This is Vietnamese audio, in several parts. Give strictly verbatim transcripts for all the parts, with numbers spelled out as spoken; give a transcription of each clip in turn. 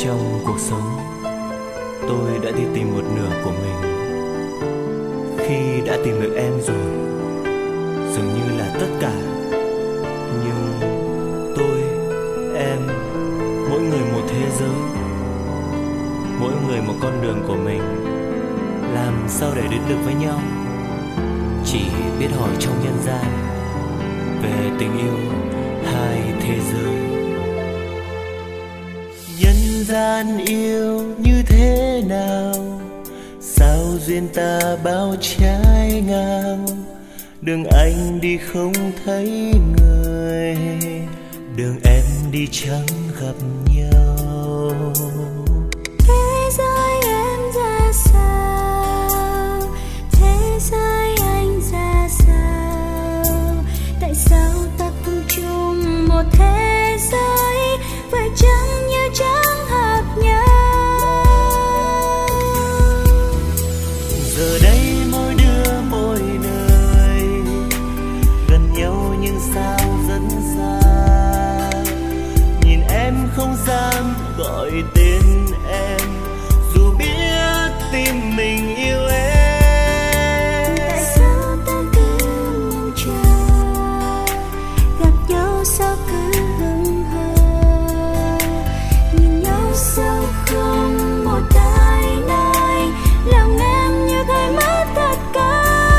Trong cuộc sống, tôi đã đi tìm một nửa của mình. Khi đã tìm được em rồi, dường như là tất cả. Nhưng tôi, em, mỗi người một thế giới, mỗi người một con đường của mình. Làm sao để đến được với nhau? Chỉ biết hỏi trong nhân gian về tình yêu hai thế giới. Nhân gian yêu như thế nào? Sao duyên ta bao trái ngang? Đường anh đi không thấy người, đường em đi chẳng gặp nhau. Thế giới em ra sao? Thế giới anh ra sao? Tại sao ta không chung một thế giới? Phải chăng như chẳng hợp nhau? Giờ đây mỗi đứa mỗi nơi, gần nhau nhưng sao rất xa. Nhìn em không dám gọi tên em, dù biết tim mình yêu em. Tại sao ta cứ mong chờ, gặp nhau sao cứ hững hờ? Nhìn nhau sao không một ai nói, lòng em như gây mất tất cả.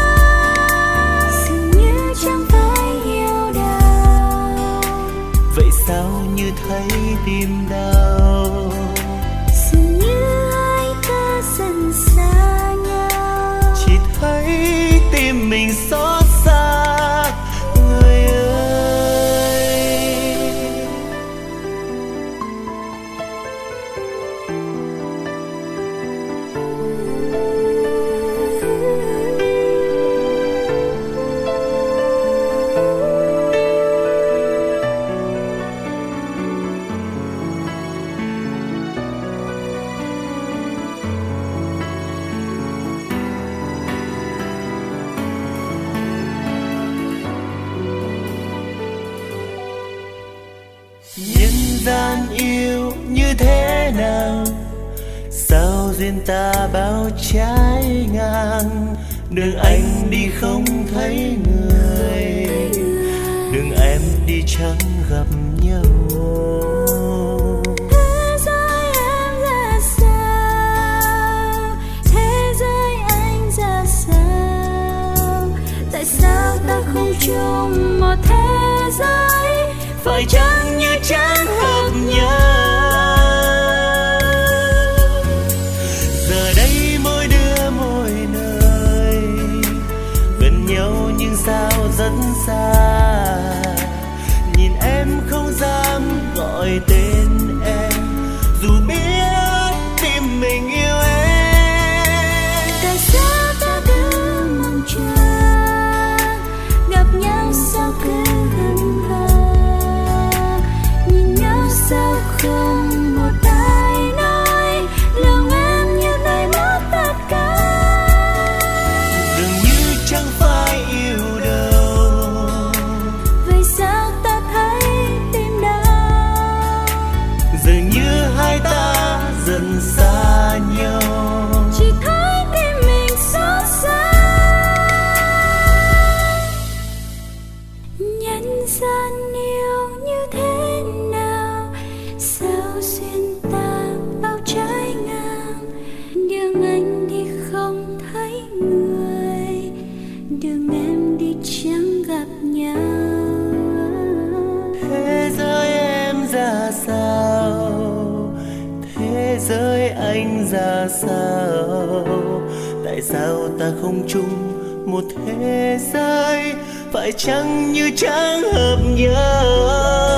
Dường như chẳng phải yêu đâu, Vậy sao như thấy tim đau? dường như hai ta dần xa nhau. Chỉ thấy tim mình xót xa, người ơi. Nhân gian yêu như thế nào? Sao duyên ta bao trái ngang? Đường anh đi không thấy người, đường em đi chẳng gặp nhau. Thế giới em ra sao? Thế giới anh ra sao? Tại sao ta không chung một thế giới? Phải chăng như chẳng hợp nhau? Giờ đây mỗi đứa mỗi nơi, gần nhau nhưng sao rất xa. Nhìn em không dám gọi tên em, dù biết tim mình yêu em. Tại sao ta cứ mong chờ, gặp nhau sao cứ hững hờ? Nhìn nhau sao không một ai nói, lòng em như nơi mất tất cả. Dường như chẳng phải yêu đâu, Vậy sao ta thấy tim đau? dường như hai ta dần xa nhau. Chỉ thấy tim mình xót xa. Nhân gian yêu như thế nào? Sao duyên ta bao trái ngang? Đường anh đi không thấy người, đường em đi chẳng gặp nhau. Thế giới em ra sao? Thế giới anh ra sao? Tại sao ta không chung một thế giới? Phải chăng như chẳng hợp nhau?